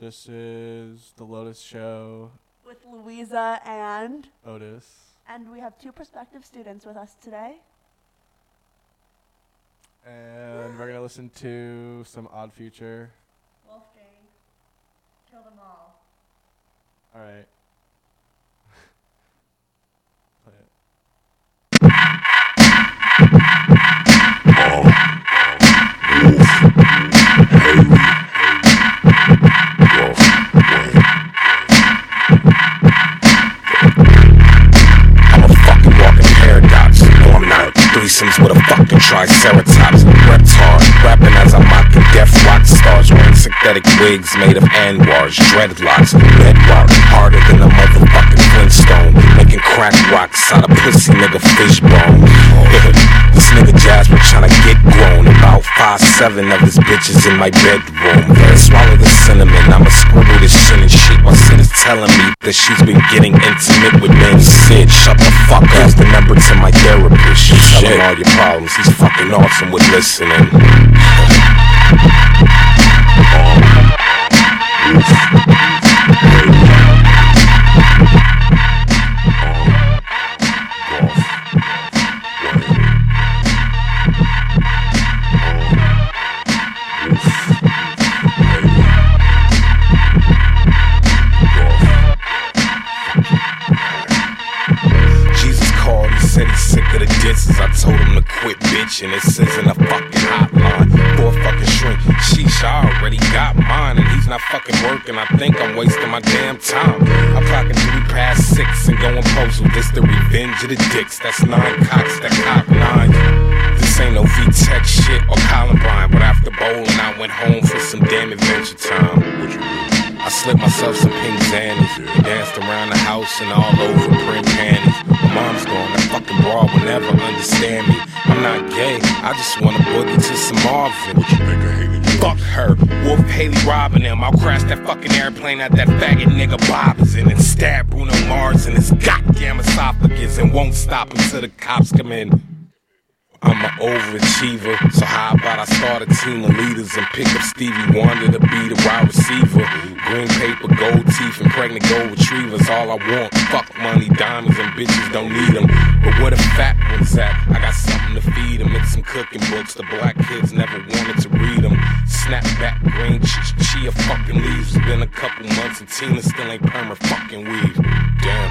This is The Lotus Show with Louisa and Otis. And we have two prospective students with us today. And we're going to listen to some Odd Future. Wolfgang, kill them all. All right. Play it. I'm a fucking walking paradox. No, I'm not. Threesomes with a fucking triceratops. Reps hard, rapping as I'm mocking death rock stars. Wearing synthetic wigs made of anwars, dreadlocks, bedrock, harder than a motherfucking Flintstone. Making crack rocks out of pussy nigga fish bones. This nigga Jasper tryna get grown. About 5'7" of his bitches in my bedroom. Swallow the cinnamon, I'ma scribble this shit and shit. While Sid is telling me that she's been getting intimate with men. Sid, shut the fuck up. Here's the number to my therapist. You tell him all your problems, he's fucking awesome with listening. Said he's sick of the disses. I told him to quit bitching. This isn't a fucking hotline for a fucking shrink. Sheesh, I already got mine, and he's not fucking working. I think I'm wasting my damn time. I'm clocking 3 past 6 and going postal. This the revenge of the dicks. That's 9 cocks that cock 9. This ain't no V-Tech shit or Columbine. But after bowling, I went home for some damn adventure time. I slipped myself some pink Xannies and danced around the house and all over print panties. My mom's gone, that fucking broad will never understand me. I'm not gay, I just wanna boogie to some Marvin. Fuck her, Wolf Haley robbing him. I'll crash that fucking airplane at that faggot nigga Bob is in and stab Bruno Mars in his goddamn esophagus and won't stop until the cops come in. I'm an overachiever, so how about I start a team of leaders and pick up Stevie Wonder to be the wide receiver. Green paper, gold teeth, and pregnant gold retrievers, all I want. Fuck money, diamonds, and bitches don't need them. But where the fat ones at? I got something to feed them. It's some cooking books, the black kids never wanted to read them. Snapback, green chia fucking leaves. It's been a couple months and Tina still ain't perma fucking weave. Damn.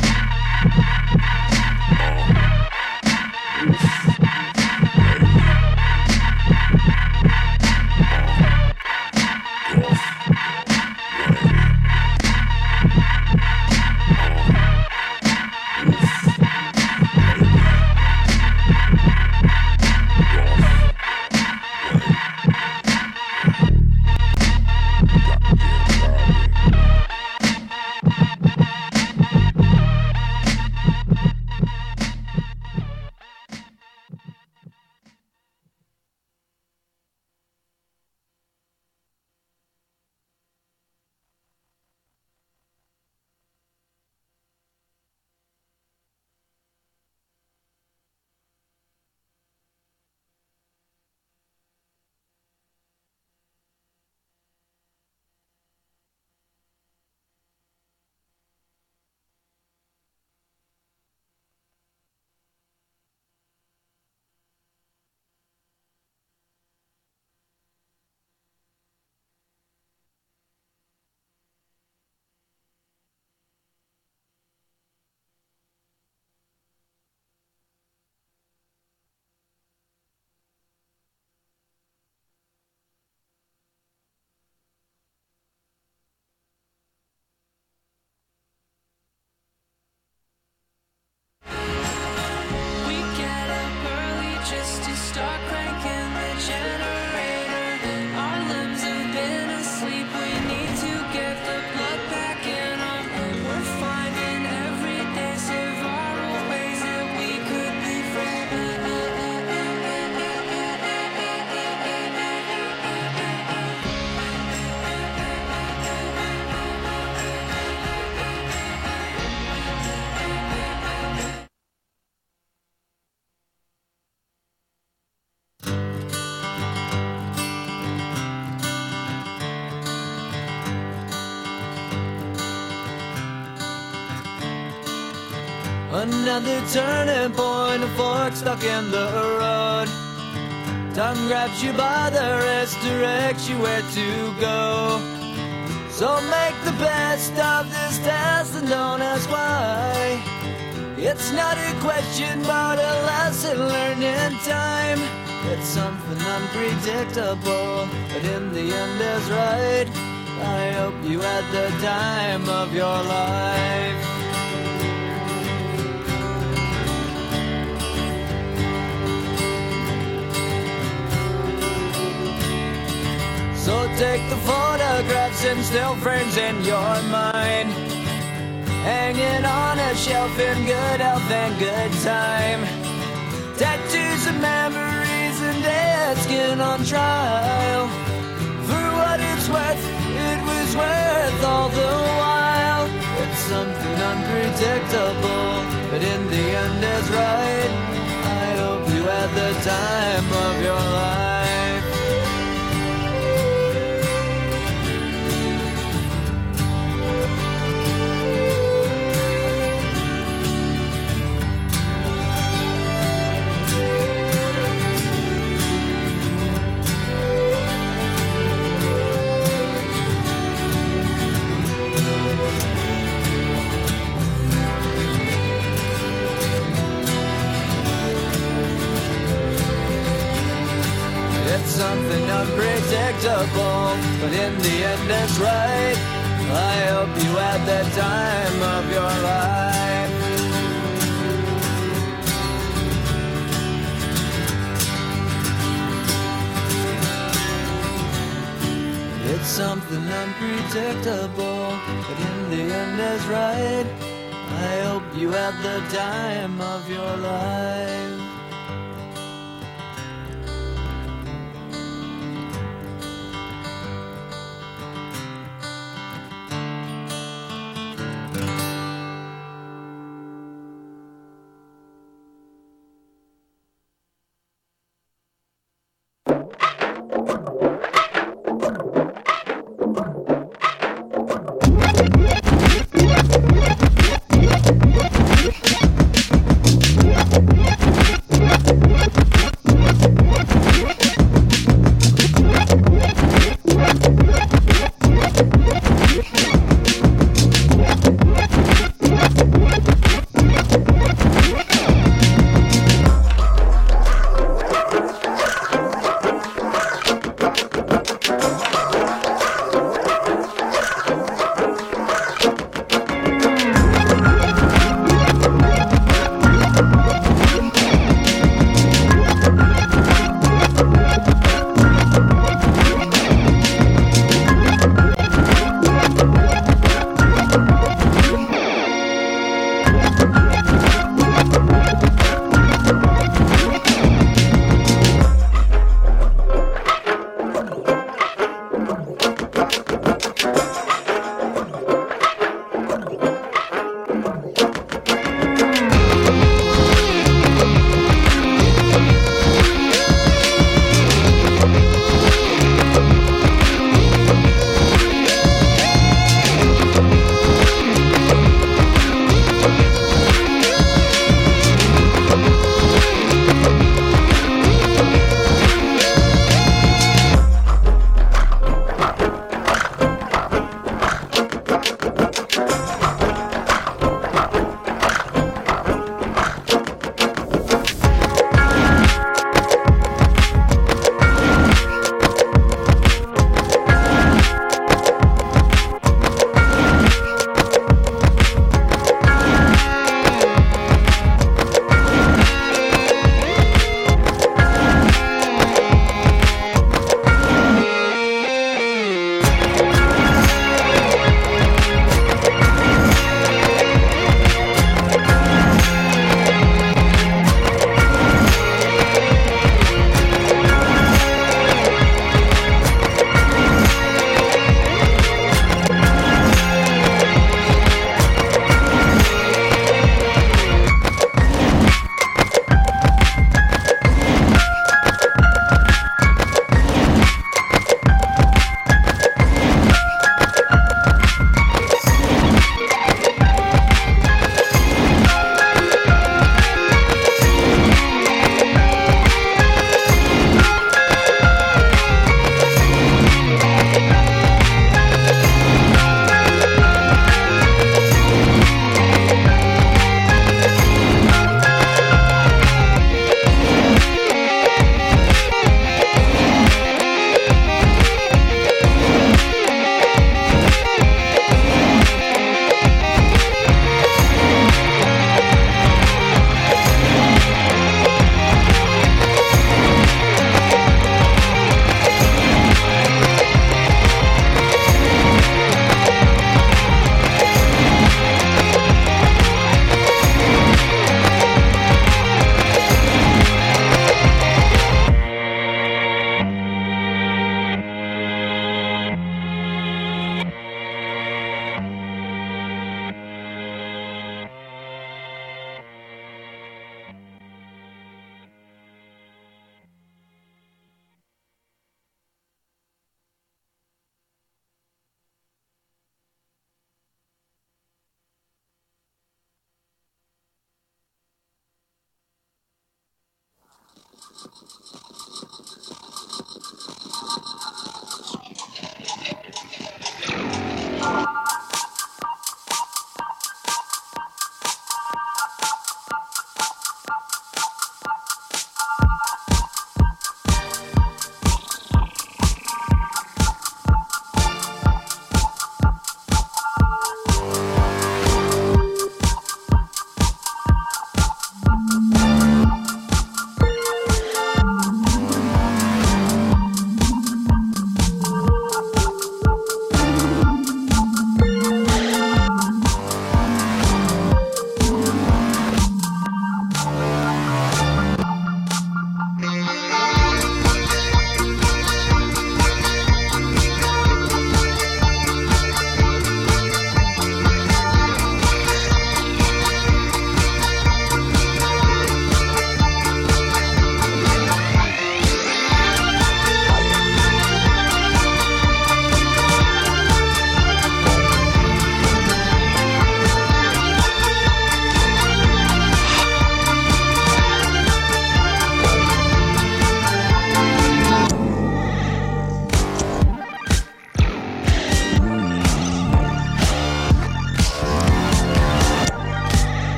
Another turning point, a fork stuck in the road. Time grabs you by the wrist, directs you where to go. So make the best of this test and don't ask why. It's not a question but a lesson learned in time. It's something unpredictable, but in the end is right. I hope you had the time of your life. So take the photographs and still frames in your mind, hanging on a shelf in good health and good time. Tattoos of memories and dead skin on trial. For what it's worth, it was worth all the while. It's something unpredictable, but in the end is right. I hope you had the time of your life. Something unpredictable, but in the end it's right. I hope you had the time of your life. It's something unpredictable, but in the end is right. I hope you had the time of your life.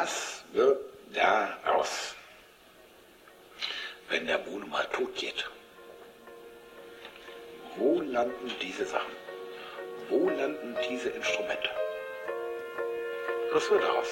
Was wird daraus, wenn der Bruno mal tot geht? Wo landen diese Sachen? Wo landen diese Instrumente? Was wird daraus?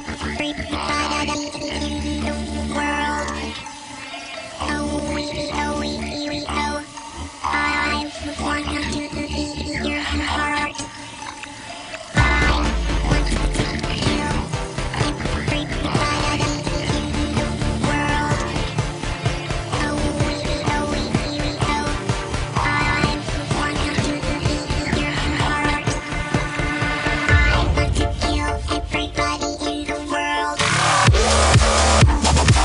Everybody in the world.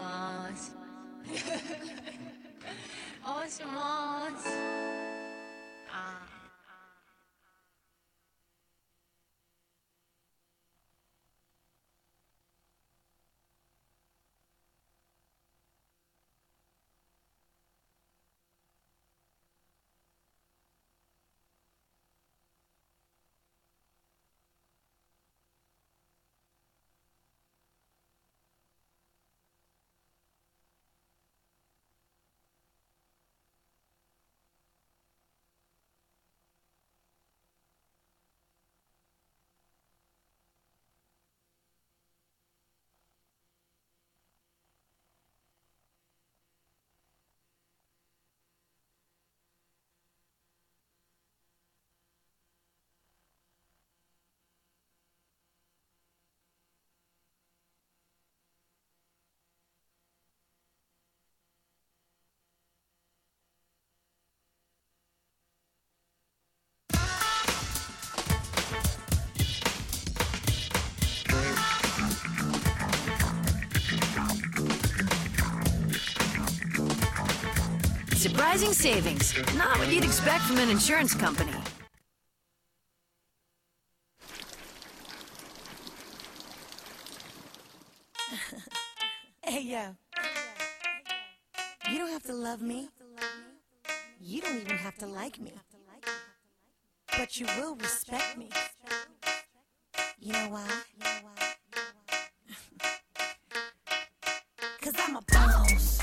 Osmos. Osmos. Surprising savings. Not what you'd expect from an insurance company. Hey, yo. You don't have to love me. You don't even have to like me. But you will respect me. You know why? 'Cause I'm a boss.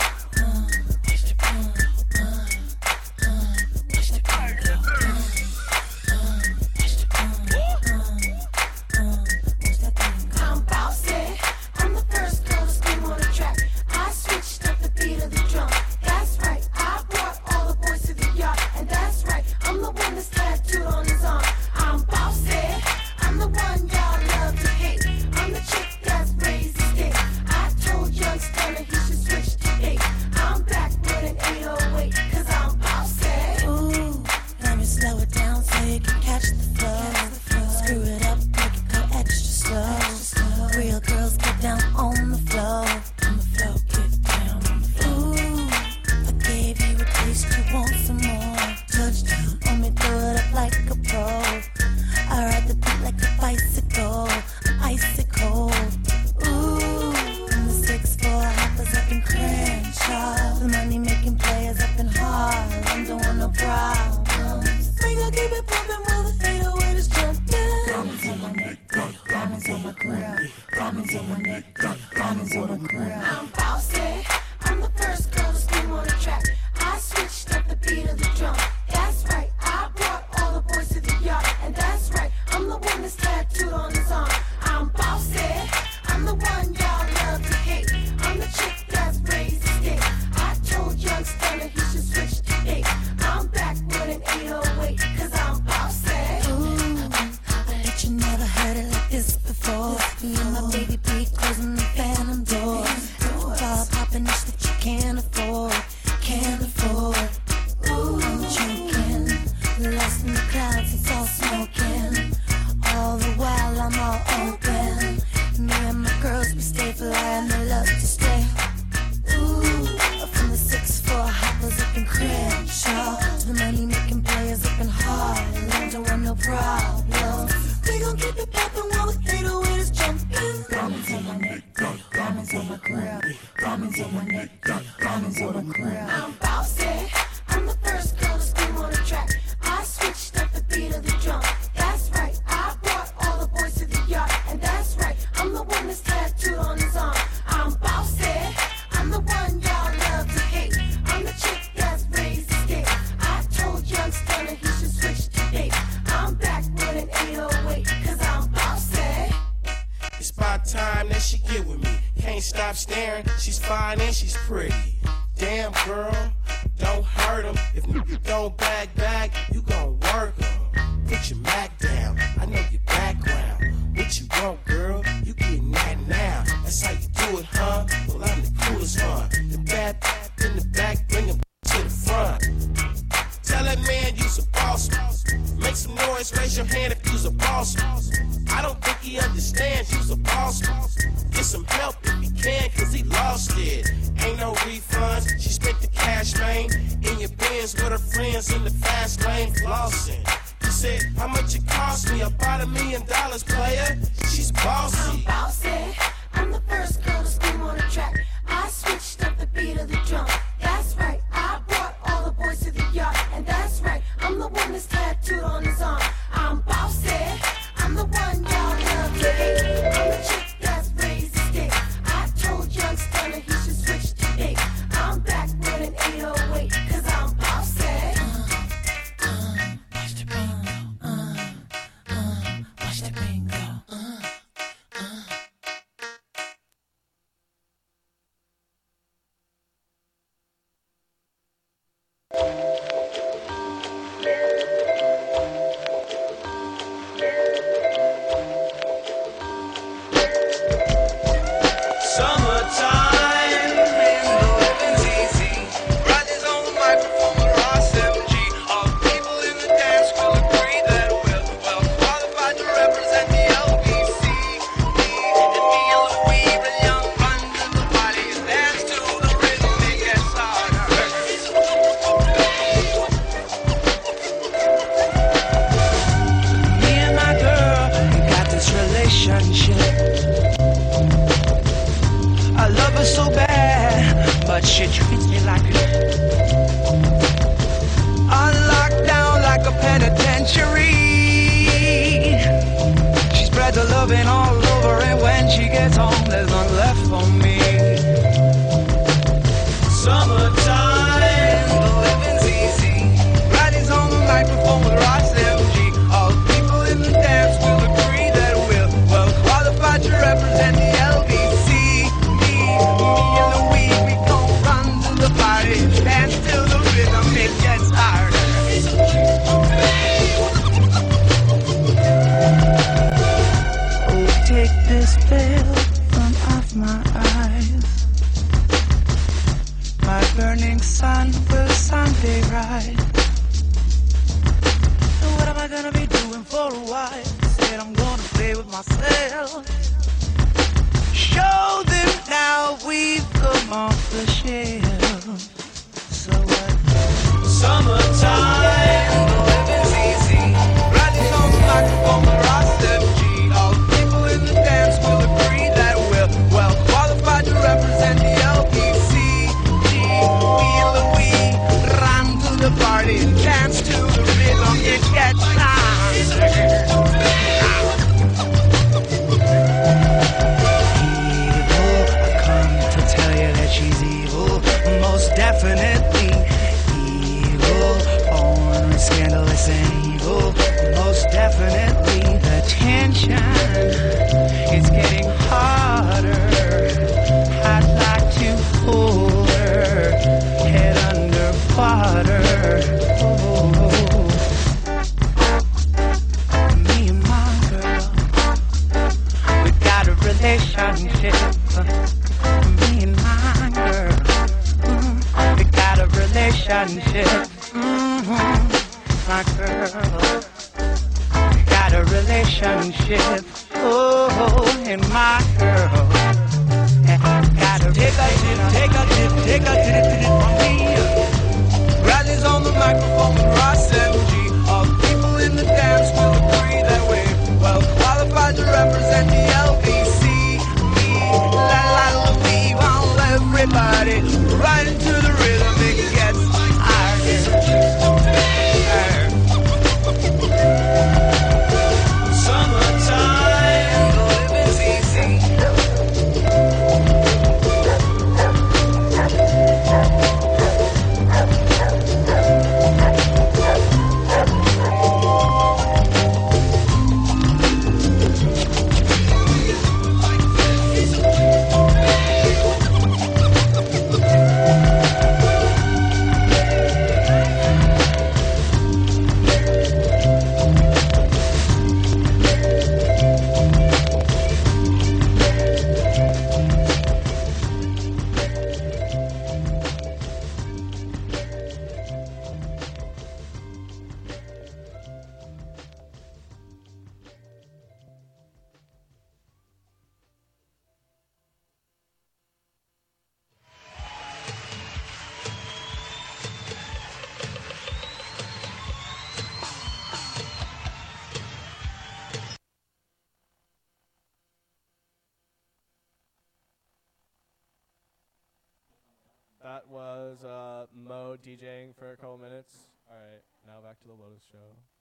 I don't think he understands you's a boss. Get some help if he can, 'cause he lost. boss did. Ain't no refunds, she spent the cash, man. In your Benz with her friends in the fast lane, flossing. He said, how much it cost me? About $1 million, player. She's bossy. I'm bossy. I'm the first girl to scream on the track. I switched up the beat of the drum. That's right, I brought all the boys to the yard. And that's right, I'm the one that's tattooed on his arm. I'm bossy. I'm the one y'all love to hate. I'm the chick that's raised the stick. I told young Stunner he should switch to dick. I'm back with an 808, cause I'm bossy. Watch the bingo. Watch the bingo. I love her so bad, but she treats me like unlocked down like a penitentiary. She spreads her loving all over, and when she gets home, there's none left for me. Summertime, the living's easy. Riding's on the microphone with Ross MG. All the people in the dance will agree that we're well qualified to represent the LBC. Me and Louis, we gon' run to the party, dance till the rhythm it gets harder. Oh, take this veil from off my eyes. My burning sun will someday rise. And what am I gonna be doing for a while? Said I'm gonna play with myself. Show them now we've come off the shelf. So what? Summertime, the living's easy. Riding on the microphone with Ross MG. All the people in the dance will agree that we're well qualified to represent the LBC. Me and Louis run to the party and dance to the rhythm. It gets she's evil, most definitely evil, born scandalous and evil, most definitely. The tension is getting harder. I'd like to hold her head underwater. Oh. Me and my girl, we got a relationship. Me and my girl, we got a relationship. My girl, we got a relationship. Oh, and my girl, got a take a tip from me. Riley's on the microphone with Ross MG. All the people in the dance will agree that we're well qualified to represent the LBC. We want everybody right into the rhythm. It gets harder. Summertime, the living's easy. That was Mo DJing for a couple minutes. All right, now back to the Lotus Show.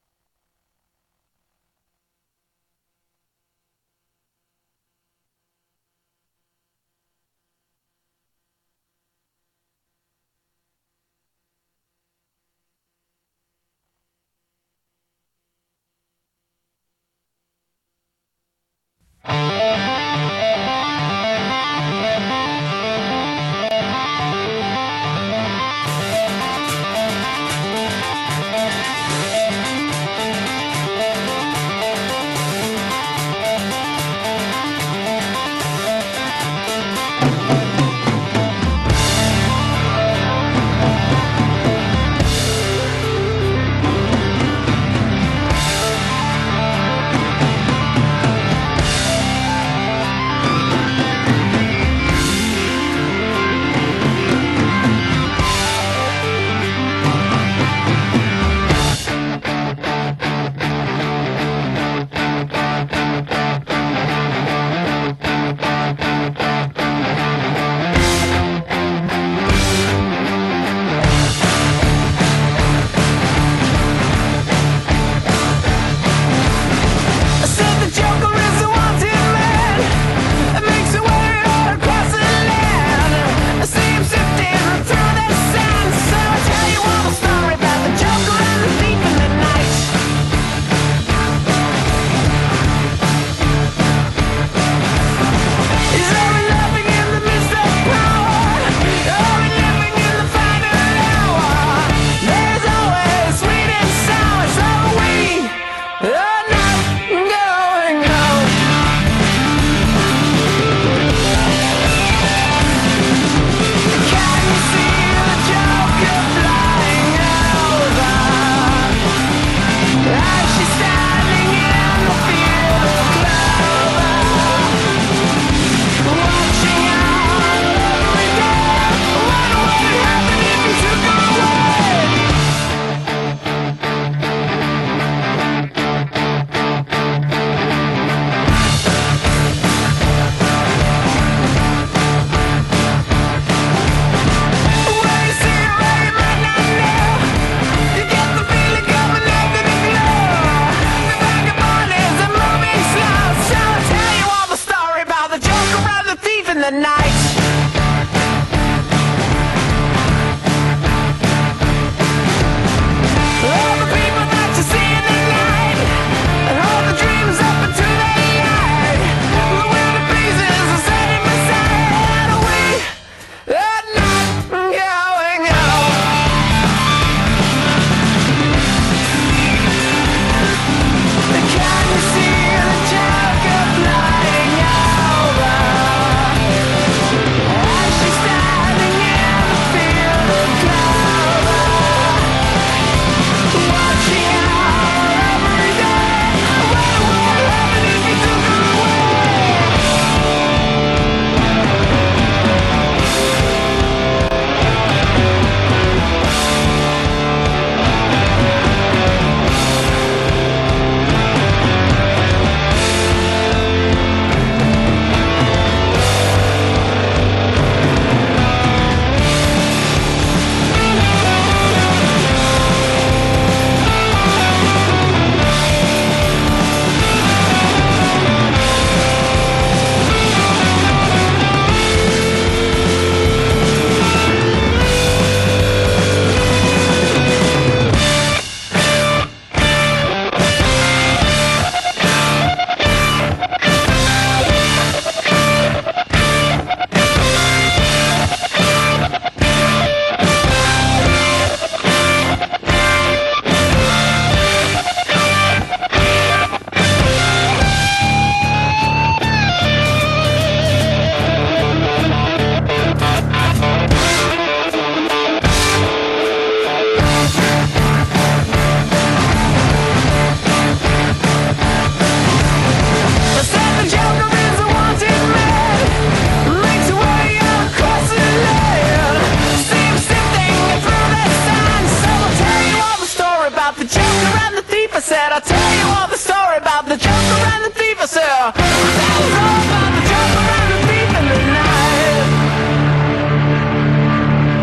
the night. All the people that you see in the night, and all the dreams up into the light. The wind of breezes are setting my side. We are not going home. Can you see the joke of lighting over? As she's standing in the field of clover, watching our every day. What would happen if we took her I'll tell you all the story about the Joker and the thief. I said, I'll tell you all about the Joker and the thief in the night.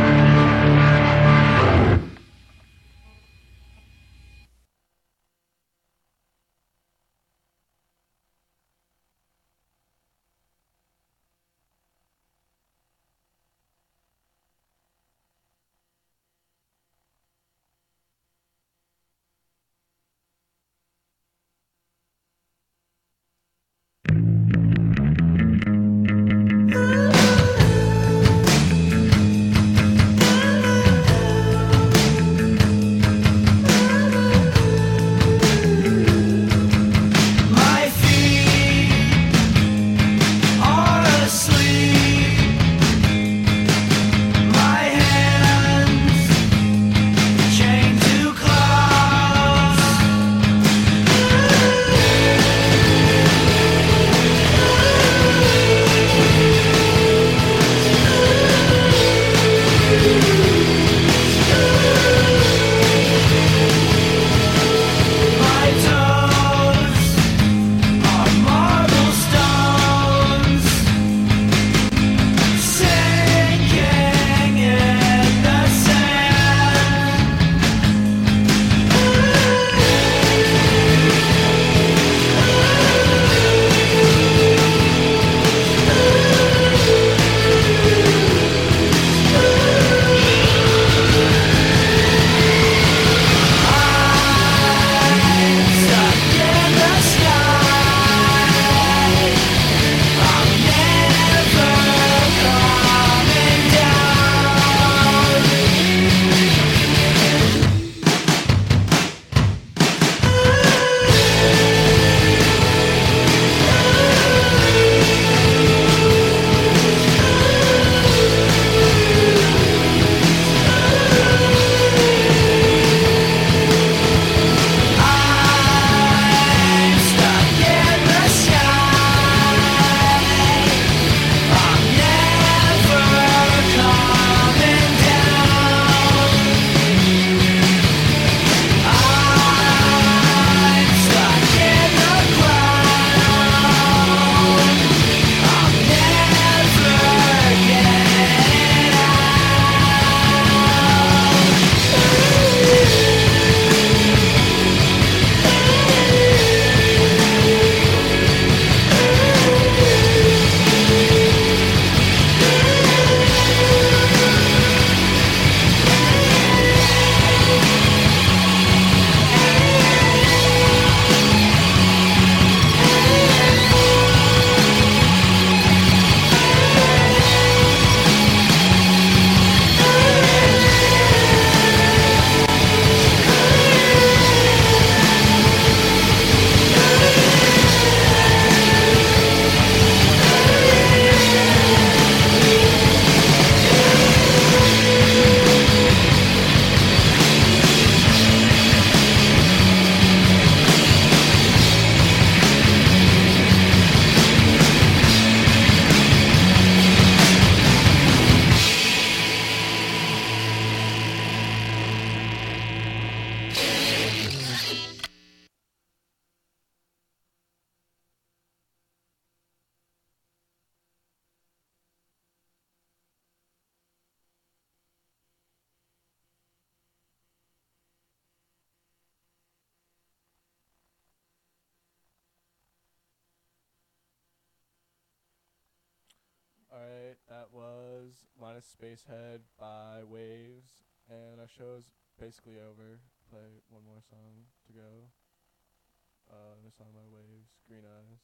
Alright, that was Linus Spacehead by Waves, and our show's basically over. Play one more song to go. This song by Waves, Green Eyes.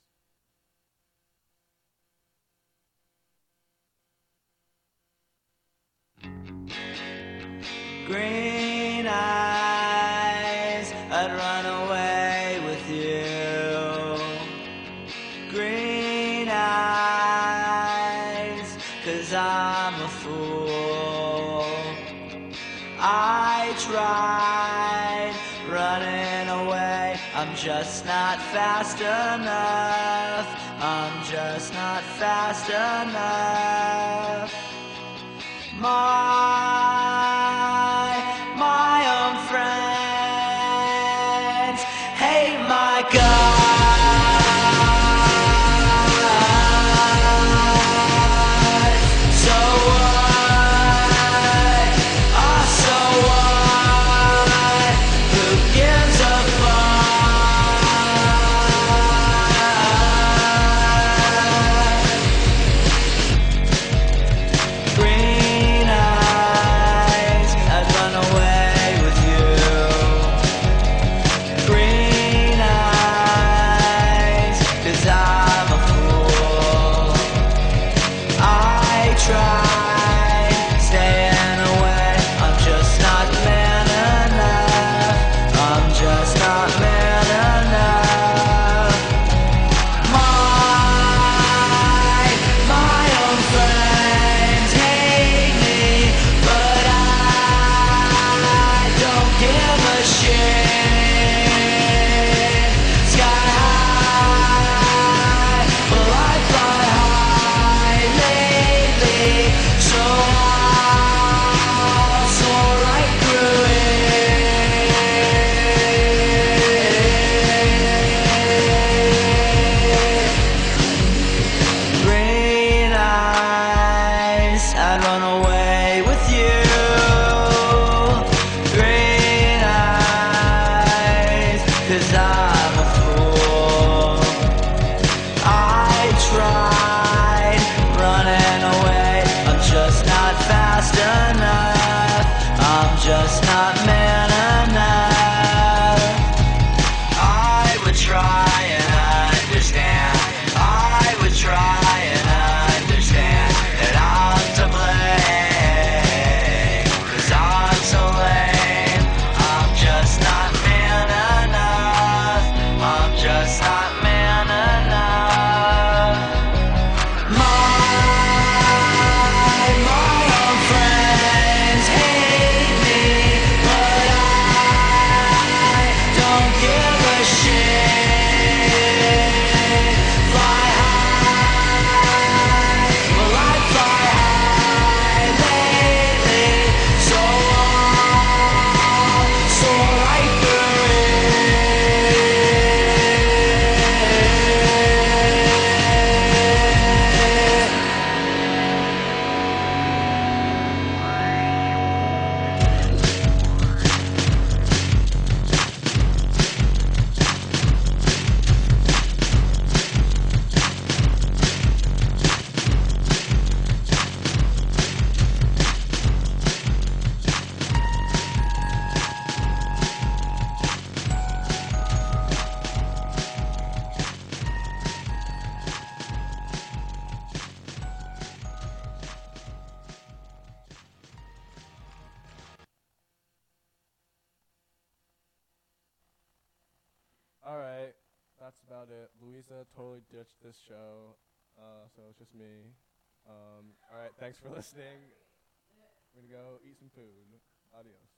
Green eyes, I'd run away with you. Green eyes, 'cause I'm a fool. I tried running away, I'm just not fast enough. I'm just not fast enough. My own friends hate my guts. So what? Oh, so what? Who gives a fuck? Green eyes, I'd run away with you. Green eyes, 'cause I'm a fool. I tried staying away, I'm just not man enough. I'm just not man enough. My own friends hate me, but I don't give a shit. Sky high, well I fly high lately, so I'll soar right through it. Green eyes, I'd run away with you. Green eyes, 'cause I'm a fool. I tried running away, I'm just not fast enough. I'm just not man enough. I would try and understand. I would try and understand that I'm to blame, 'cause I'm so lame. I'm just not man enough. I'm just not man enough. My own friends hate me, but I don't give a shit. Fly high, well I fly high lately, so I'll soar right through Alright, that's about it. Louisa totally ditched this show, so it's just me. Alright, thanks for listening. I'm gonna go eat some food. Adios.